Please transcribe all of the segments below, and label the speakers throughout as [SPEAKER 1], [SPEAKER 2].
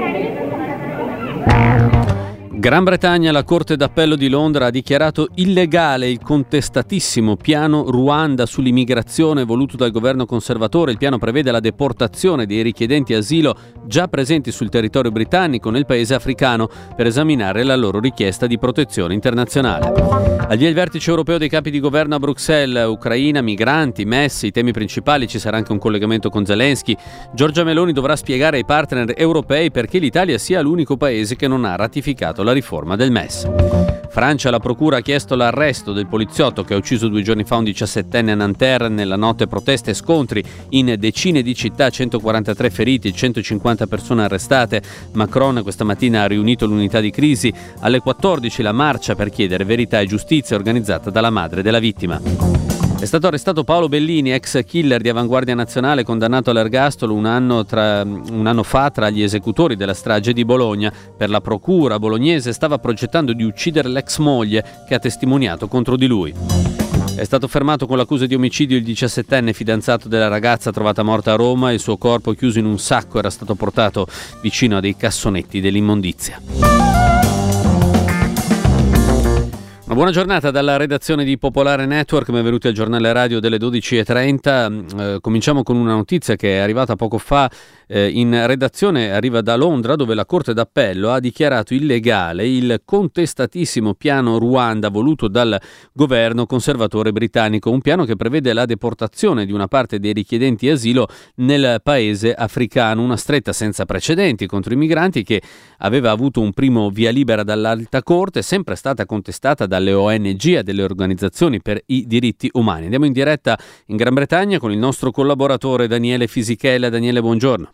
[SPEAKER 1] Gran Bretagna, la Corte d'Appello di Londra ha dichiarato illegale il contestatissimo piano Ruanda sull'immigrazione voluto dal governo conservatore. Il piano prevede la deportazione dei richiedenti asilo già presenti sul territorio britannico nel paese africano per esaminare la loro richiesta di protezione internazionale. Al via il vertice europeo dei capi di governo a Bruxelles, Ucraina, migranti, MES, i temi principali, ci sarà anche un collegamento con Zelensky. Giorgia Meloni dovrà spiegare ai partner europei perché l'Italia sia l'unico paese che non ha ratificato la riforma del MES. Francia, la procura ha chiesto l'arresto del poliziotto che ha ucciso 2 giorni fa un 17enne a Nanterre nella notte proteste e scontri in decine di città, 143 feriti, 150 persone arrestate. Macron questa mattina ha riunito l'unità di crisi. Alle 14 la marcia per chiedere verità e giustizia organizzata dalla madre della vittima. È stato arrestato Paolo Bellini, ex killer di Avanguardia Nazionale, condannato all'ergastolo un anno fa tra gli esecutori della strage di Bologna. Per la procura bolognese stava progettando di uccidere l'ex moglie che ha testimoniato contro di lui. È stato fermato con l'accusa di omicidio il 17enne fidanzato della ragazza trovata morta a Roma. Il suo corpo, chiuso in un sacco, era stato portato vicino a dei cassonetti dell'immondizia. Una buona giornata dalla redazione di Popolare Network, benvenuti al giornale radio delle 12.30. Cominciamo con una notizia che è arrivata poco fa in redazione, arriva da Londra, dove la Corte d'Appello ha dichiarato illegale il contestatissimo piano Ruanda voluto dal governo conservatore britannico, un piano che prevede la deportazione di una parte dei richiedenti asilo nel paese africano, una stretta senza precedenti contro i migranti che aveva avuto un primo via libera dall'Alta Corte, sempre stata contestata dalle ONG e delle organizzazioni per i diritti umani. Andiamo in diretta in Gran Bretagna con il nostro collaboratore Daniele Fisichella. Daniele, buongiorno.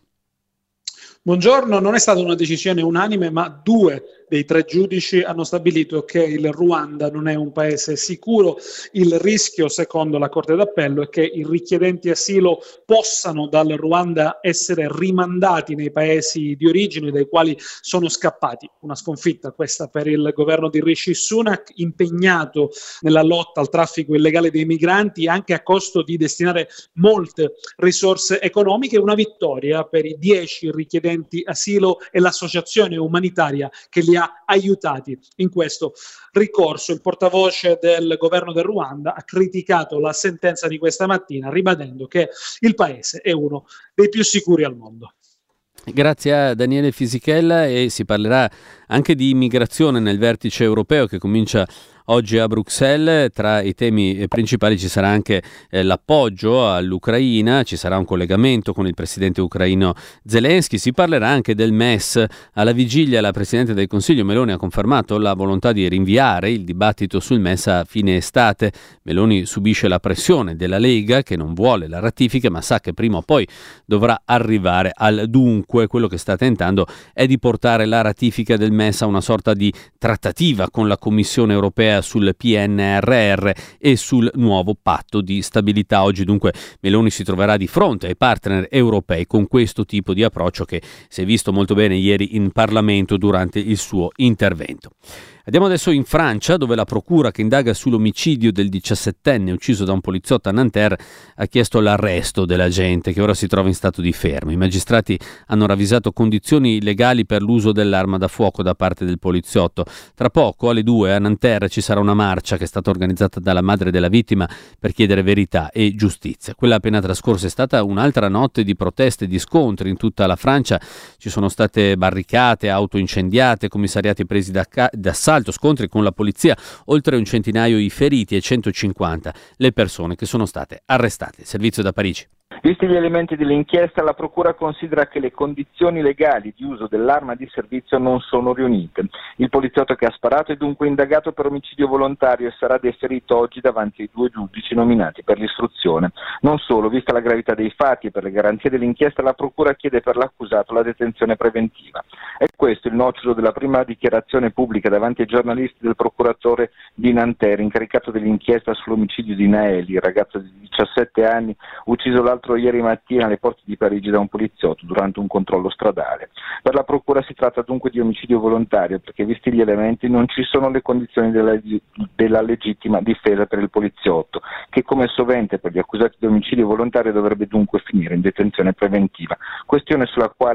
[SPEAKER 2] Buongiorno, non è stata una decisione unanime, ma 2 dei 3 giudici hanno stabilito che il Ruanda non è un paese sicuro. Il rischio, secondo la Corte d'Appello, è che i richiedenti asilo possano dal Ruanda essere rimandati nei paesi di origine dai quali sono scappati. Una sconfitta questa per il governo di Rishi Sunak, impegnato nella lotta al traffico illegale dei migranti anche a costo di destinare molte risorse economiche. Una vittoria per i 10 richiedenti asilo e l'associazione umanitaria che li ha aiutati in questo ricorso. Il portavoce del governo del Ruanda ha criticato la sentenza di questa mattina, ribadendo che il paese è uno dei più sicuri al mondo.
[SPEAKER 1] Grazie a Daniele Fisichella, e si parlerà anche di immigrazione nel vertice europeo che comincia oggi a Bruxelles. Tra i temi principali ci sarà anche l'appoggio all'Ucraina, ci sarà un collegamento con il presidente ucraino Zelensky, si parlerà anche del MES. Alla vigilia la Presidente del Consiglio Meloni ha confermato la volontà di rinviare il dibattito sul MES a fine estate. Meloni subisce la pressione della Lega che non vuole la ratifica ma sa che prima o poi dovrà arrivare al dunque. Quello che sta tentando è di portare la ratifica del MES a una sorta di trattativa con la Commissione europea sul PNRR e sul nuovo patto di stabilità. Oggi dunque Meloni si troverà di fronte ai partner europei con questo tipo di approccio che si è visto molto bene ieri in Parlamento durante il suo intervento. Andiamo adesso in Francia, dove la procura che indaga sull'omicidio del 17enne ucciso da un poliziotto a Nanterre ha chiesto l'arresto dell'agente, che ora si trova in stato di fermo. I magistrati hanno ravvisato condizioni illegali per l'uso dell'arma da fuoco da parte del poliziotto. Tra poco, alle 2, a Nanterre ci sarà una marcia che è stata organizzata dalla madre della vittima per chiedere verità e giustizia. Quella appena trascorsa è stata un'altra notte di proteste e di scontri in tutta la Francia. Ci sono state barricate, auto incendiate, commissariati presi d'assalto, scontri con la polizia, oltre un centinaio i feriti e 150 le persone che sono state arrestate. Servizio da Parigi.
[SPEAKER 3] Visti gli elementi dell'inchiesta, la Procura considera che le condizioni legali di uso dell'arma di servizio non sono riunite. Il poliziotto che ha sparato è dunque indagato per omicidio volontario e sarà deferito oggi davanti ai 2 giudici nominati per l'istruzione. Non solo, vista la gravità dei fatti e per le garanzie dell'inchiesta, la Procura chiede per l'accusato la detenzione preventiva. È questo il nocciolo della prima dichiarazione pubblica davanti ai giornalisti del procuratore di Nanterre, incaricato dell'inchiesta sull'omicidio di Naeli, il ragazzo di 17 anni ucciso l'altro ieri mattina alle porte di Parigi da un poliziotto durante un controllo stradale. Per la procura si tratta dunque di omicidio volontario perché, visti gli elementi, non ci sono le condizioni della legittima difesa per il poliziotto, che come sovente per gli accusati di omicidio volontario dovrebbe dunque finire in detenzione preventiva, questione sulla quale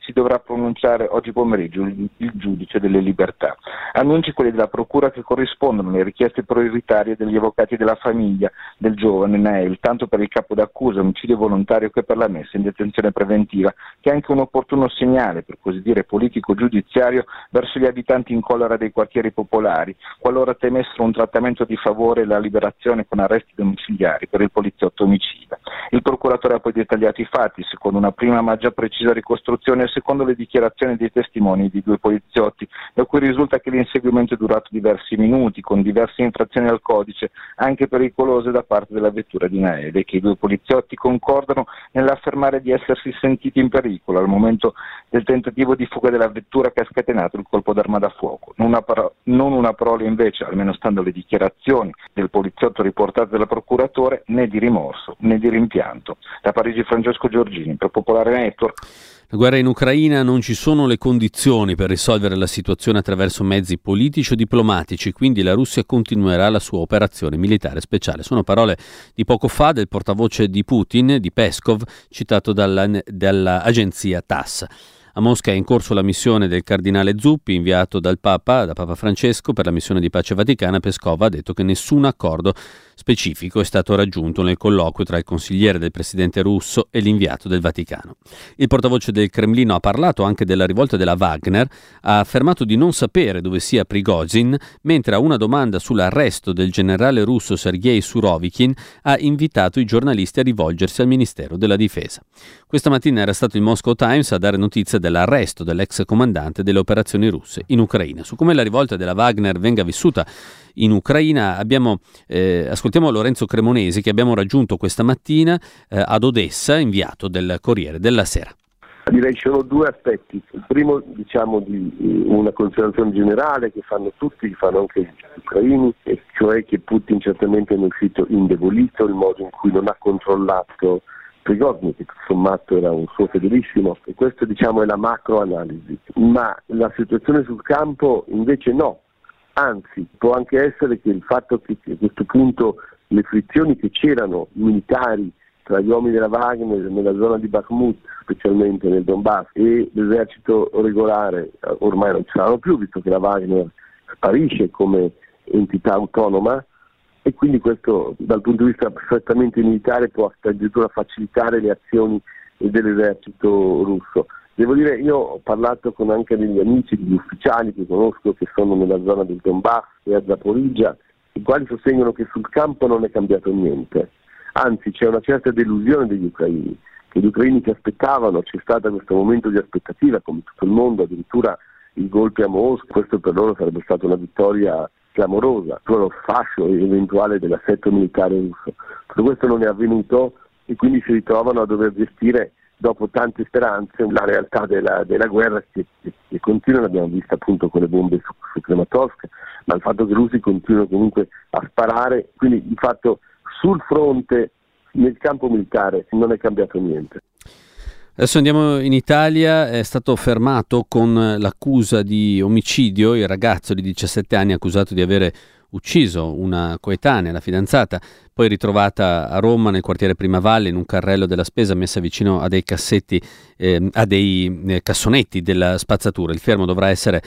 [SPEAKER 3] si dovrà pronunciare oggi pomeriggio il giudice delle libertà. Annunci quelli della procura che corrispondono alle richieste prioritarie degli avvocati della famiglia del giovane Nael, tanto per il capo d'accusa, omicidio volontario, che per la messa in detenzione preventiva, che è anche un opportuno segnale, per così dire politico-giudiziario, verso gli abitanti in collera dei quartieri popolari, qualora temessero un trattamento di favore e la liberazione con arresti domiciliari per il poliziotto omicida. Il procuratore ha poi dettagliato i fatti, secondo una prima ma già precisa ricostruzione e secondo le dichiarazioni dei testimoni di 2 poliziotti, da cui risulta che l'inseguimento è durato diversi minuti, con diverse infrazioni al codice, anche pericolose da parte della vettura di Nael, e che i 2 poliziotti concordano nell'affermare di essersi sentiti in pericolo al momento del tentativo di fuga della vettura che ha scatenato il colpo d'arma da fuoco. Non una parola invece, almeno stando alle dichiarazioni del poliziotto riportate dal procuratore, né di rimorso né di rimpianto. Da Parigi Francesco Giorgini per Popolare Network.
[SPEAKER 1] La guerra in Ucraina: non ci sono le condizioni per risolvere la situazione attraverso mezzi politici o diplomatici, quindi la Russia continuerà la sua operazione militare speciale. Sono parole di poco fa del portavoce di Putin, di Peskov, citato dall'agenzia TASS. A Mosca è in corso la missione del cardinale Zuppi, inviato da Papa Francesco per la missione di pace vaticana. Peskov ha detto che nessun accordo specifico è stato raggiunto nel colloquio tra il consigliere del presidente russo e l'inviato del Vaticano. Il portavoce del Cremlino ha parlato anche della rivolta della Wagner, ha affermato di non sapere dove sia Prigozhin, mentre a una domanda sull'arresto del generale russo Sergei Surovikin ha invitato i giornalisti a rivolgersi al Ministero della Difesa. Questa mattina era stato il Moscow Times a dare notizia dell'arresto dell'ex comandante delle operazioni russe in Ucraina. Su come la rivolta della Wagner venga vissuta in Ucraina ascoltiamo Lorenzo Cremonesi, che abbiamo raggiunto questa mattina ad Odessa, inviato del Corriere della Sera.
[SPEAKER 4] Direi ci sono 2 aspetti. Il primo, di una considerazione generale che fanno tutti, che fanno anche gli ucraini, e cioè che Putin certamente è uscito indebolito, il modo in cui non ha controllato Prigozhin, che sommato era un suo fedelissimo, e questo è la macroanalisi. Ma la situazione sul campo invece no. Anzi, può anche essere che il fatto che a questo punto le frizioni che c'erano militari tra gli uomini della Wagner nella zona di Bakhmut, specialmente nel Donbass, e l'esercito regolare ormai non ci saranno più, visto che la Wagner sparisce come entità autonoma, e quindi questo dal punto di vista strettamente militare può addirittura facilitare le azioni dell'esercito russo. Devo dire, io ho parlato con anche degli amici, degli ufficiali che conosco che sono nella zona del Donbass e a Zaporizhzhia, i quali sostengono che sul campo non è cambiato niente. Anzi, c'è una certa delusione degli ucraini, che gli ucraini che aspettavano, c'è stato questo momento di aspettativa come tutto il mondo, addirittura i colpi a Mosca, questo per loro sarebbe stata una vittoria clamorosa, per lo sfascio eventuale dell'assetto militare russo. Tutto questo non è avvenuto e quindi si ritrovano a dover gestire, dopo tante speranze, la realtà della guerra che continua. L'abbiamo vista appunto con le bombe su Kramatorsk, ma il fatto che i russi continuano comunque a sparare, quindi di fatto sul fronte, nel campo militare, non è cambiato niente.
[SPEAKER 1] Adesso andiamo in Italia. È stato fermato con l'accusa di omicidio il ragazzo di 17 anni accusato di avere ucciso una coetanea, la fidanzata, poi ritrovata a Roma nel quartiere Primavalle in un carrello della spesa messa vicino a dei cassetti, a dei cassonetti della spazzatura. Il fermo dovrà essere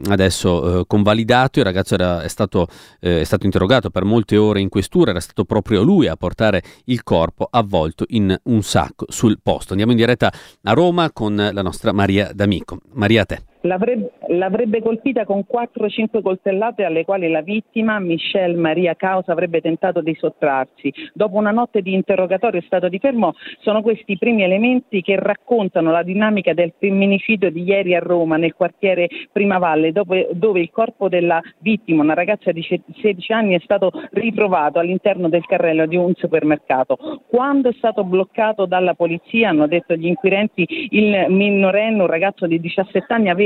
[SPEAKER 1] adesso convalidato. Il ragazzo è stato interrogato per molte ore in questura. Era stato proprio lui a portare il corpo avvolto in un sacco sul posto. Andiamo in diretta a Roma con la nostra Maria D'Amico. Maria, a te.
[SPEAKER 5] L'avrebbe colpita con 4-5 coltellate alle quali la vittima, Michelle Maria Causa, avrebbe tentato di sottrarsi. Dopo una notte di interrogatorio e stato di fermo, sono questi i primi elementi che raccontano la dinamica del femminicidio di ieri a Roma, nel quartiere Primavalle, dove il corpo della vittima, una ragazza di 16 anni, è stato ritrovato all'interno del carrello di un supermercato. Quando è stato bloccato dalla polizia, hanno detto gli inquirenti, il minorenne, un ragazzo di 17 anni, aveva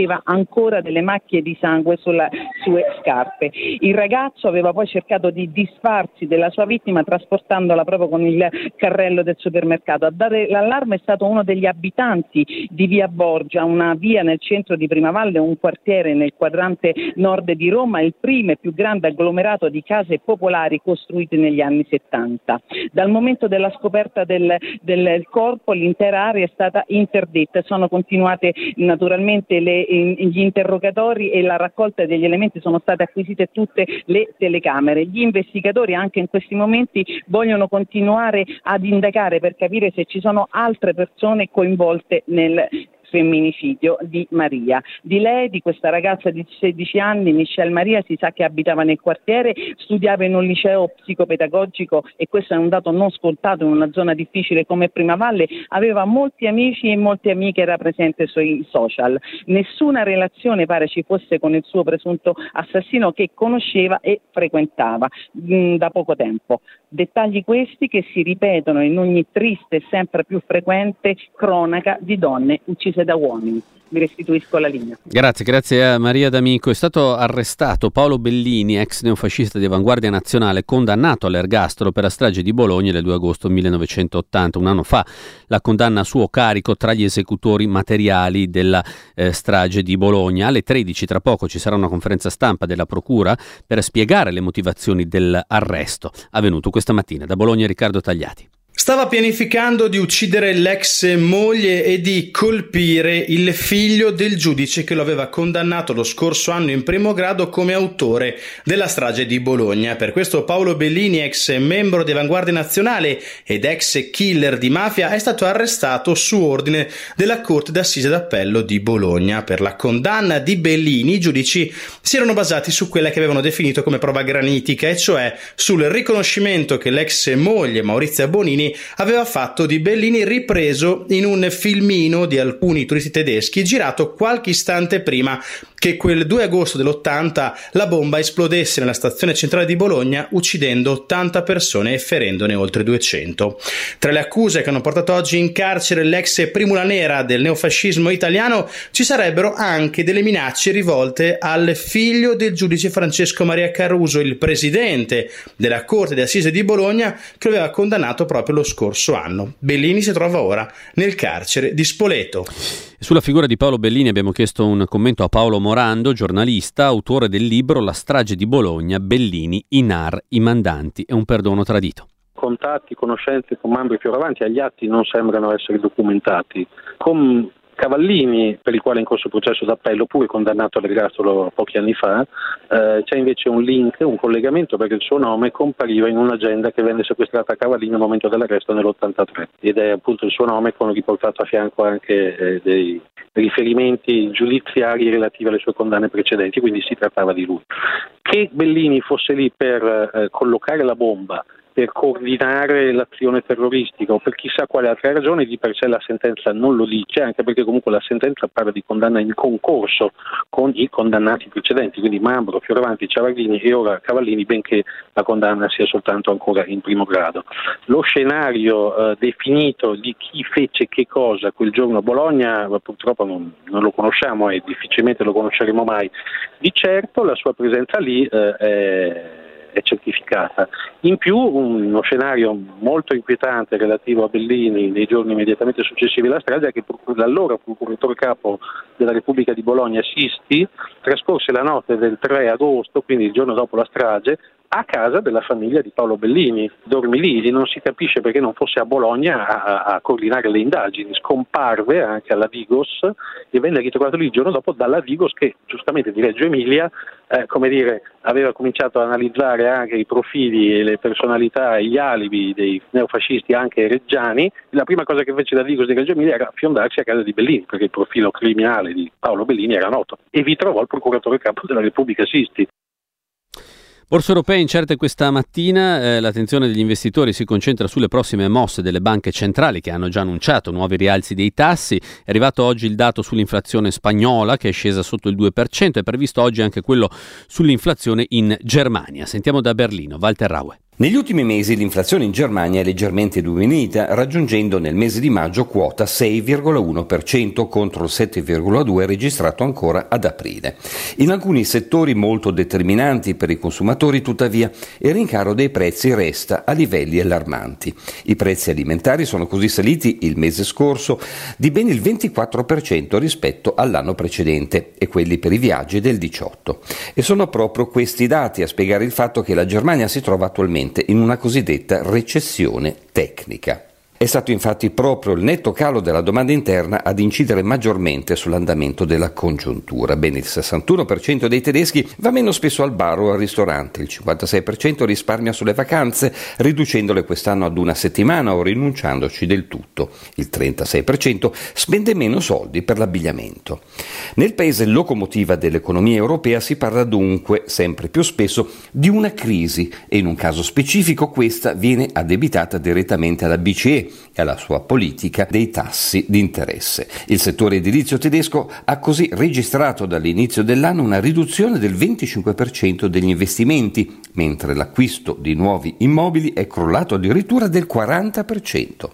[SPEAKER 5] aveva ancora delle macchie di sangue sulle sue scarpe. Il ragazzo aveva poi cercato di disfarsi della sua vittima trasportandola proprio con il carrello del supermercato. A dare l'allarme è stato uno degli abitanti di via Borgia, una via nel centro di Primavalle, un quartiere nel quadrante nord di Roma, il primo e più grande agglomerato di case popolari costruite negli anni 70. Dal momento della scoperta del corpo l'intera area è stata interdetta, sono continuate naturalmente gli interrogatori e la raccolta degli elementi, sono state acquisite tutte le telecamere. Gli investigatori anche in questi momenti vogliono continuare ad indagare per capire se ci sono altre persone coinvolte nel femminicidio di Maria. Di lei, di questa ragazza di 16 anni, Michelle Maria, si sa che abitava nel quartiere, studiava in un liceo psicopedagogico e questo è un dato non scontato in una zona difficile come Primavalle, aveva molti amici e molte amiche, era presente sui social. Nessuna relazione pare ci fosse con il suo presunto assassino che conosceva e frequentava da poco tempo. Dettagli questi che si ripetono in ogni triste e sempre più frequente cronaca di donne uccise da uomini. Vi restituisco la linea.
[SPEAKER 1] Grazie a Maria D'Amico. È stato arrestato Paolo Bellini, ex neofascista di Avanguardia Nazionale, condannato all'ergastolo per la strage di Bologna del 2 agosto 1980. Un anno fa la condanna a suo carico tra gli esecutori materiali della strage di Bologna. Alle 13 tra poco ci sarà una conferenza stampa della Procura per spiegare le motivazioni dell'arresto avvenuto questa mattina. Da Bologna Riccardo Tagliati.
[SPEAKER 6] Stava pianificando di uccidere l'ex moglie e di colpire il figlio del giudice che lo aveva condannato lo scorso anno in primo grado come autore della strage di Bologna. Per questo Paolo Bellini, ex membro di Avanguardia Nazionale ed ex killer di mafia, è stato arrestato su ordine della Corte d'Assise d'Appello di Bologna. Per la condanna di Bellini i giudici si erano basati su quella che avevano definito come prova granitica, e cioè sul riconoscimento che l'ex moglie Maurizia Bonini aveva fatto di Bellini, ripreso in un filmino di alcuni turisti tedeschi girato qualche istante prima che quel 2 agosto dell'80 la bomba esplodesse nella stazione centrale di Bologna, uccidendo 80 persone e ferendone oltre 200. Tra le accuse che hanno portato oggi in carcere l'ex primula nera del neofascismo italiano ci sarebbero anche delle minacce rivolte al figlio del giudice Francesco Maria Caruso, il presidente della Corte d'Assise di Bologna, che lo aveva condannato proprio lo scorso anno. Bellini si trova ora nel carcere di Spoleto.
[SPEAKER 1] Sulla figura di Paolo Bellini abbiamo chiesto un commento a Paolo Morando, giornalista, autore del libro La strage di Bologna, Bellini, i NAR, i mandanti e un perdono tradito.
[SPEAKER 7] Contatti, conoscenze con Mambro e Fioravanti agli atti non sembrano essere documentati. Con Cavallini, per il quale è in corso processo d'appello, pure condannato all'ergastolo pochi anni fa, c'è invece un link, un collegamento, perché il suo nome compariva in un'agenda che venne sequestrata a Cavallini al momento dell'arresto nell'83, ed è appunto il suo nome con riportato a fianco anche dei riferimenti giudiziari relativi alle sue condanne precedenti, quindi si trattava di lui. Che Bellini fosse lì per collocare la bomba, per coordinare l'azione terroristica o per chissà quale altra ragione, di per sé la sentenza non lo dice, anche perché comunque la sentenza parla di condanna in concorso con i condannati precedenti, quindi Mambro, Fioravanti, Ciavardini e ora Cavallini, benché la condanna sia soltanto ancora in primo grado. Lo scenario definito di chi fece che cosa quel giorno a Bologna purtroppo non lo conosciamo e difficilmente lo conosceremo mai. Di certo la sua presenza lì è certificata. In più uno scenario molto inquietante relativo a Bellini nei giorni immediatamente successivi alla strage è che l'allora procuratore capo della Repubblica di Bologna Sisti trascorse la notte del 3 agosto, quindi il giorno dopo la strage, a casa della famiglia di Paolo Bellini. Dormì lì e non si capisce perché non fosse a Bologna a coordinare le indagini. Scomparve anche alla Digos e venne ritrovato lì il giorno dopo dalla Digos, che giustamente di Reggio Emilia aveva cominciato a analizzare anche i profili e le personalità e gli alibi dei neofascisti anche reggiani. La prima cosa che fece la Digos di Reggio Emilia era fiondarsi a casa di Bellini, perché il profilo criminale di Paolo Bellini era noto, e vi trovò il procuratore capo della Repubblica Sisti.
[SPEAKER 1] Borse europee incerte questa mattina, l'attenzione degli investitori si concentra sulle prossime mosse delle banche centrali che hanno già annunciato nuovi rialzi dei tassi. È arrivato oggi il dato sull'inflazione spagnola che è scesa sotto il 2%, è previsto oggi anche quello sull'inflazione in Germania. Sentiamo da Berlino, Walter Raue.
[SPEAKER 8] Negli ultimi mesi l'inflazione in Germania è leggermente diminuita, raggiungendo nel mese di maggio quota 6,1% contro il 7,2% registrato ancora ad aprile. In alcuni settori molto determinanti per i consumatori, tuttavia, il rincaro dei prezzi resta a livelli allarmanti. I prezzi alimentari sono così saliti il mese scorso di ben il 24% rispetto all'anno precedente e quelli per i viaggi del 18%. E sono proprio questi dati a spiegare il fatto che la Germania si trova attualmente in una cosiddetta recessione tecnica. È stato infatti proprio il netto calo della domanda interna ad incidere maggiormente sull'andamento della congiuntura. Ben il 61% dei tedeschi va meno spesso al bar o al ristorante, il 56% risparmia sulle vacanze, riducendole quest'anno ad una settimana o rinunciandoci del tutto. Il 36% spende meno soldi per l'abbigliamento. Nel paese locomotiva dell'economia europea si parla dunque sempre più spesso di una crisi e in un caso specifico questa viene addebitata direttamente alla BCE e alla sua politica dei tassi di interesse. Il settore edilizio tedesco ha così registrato dall'inizio dell'anno una riduzione del 25% degli investimenti, mentre l'acquisto di nuovi immobili è crollato addirittura del 40%.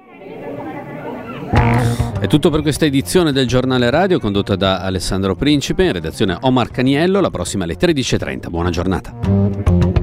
[SPEAKER 1] È tutto per questa edizione del Giornale Radio condotta da Alessandro Principe, in redazione Omar Caniello. La prossima alle 13:30. Buona giornata.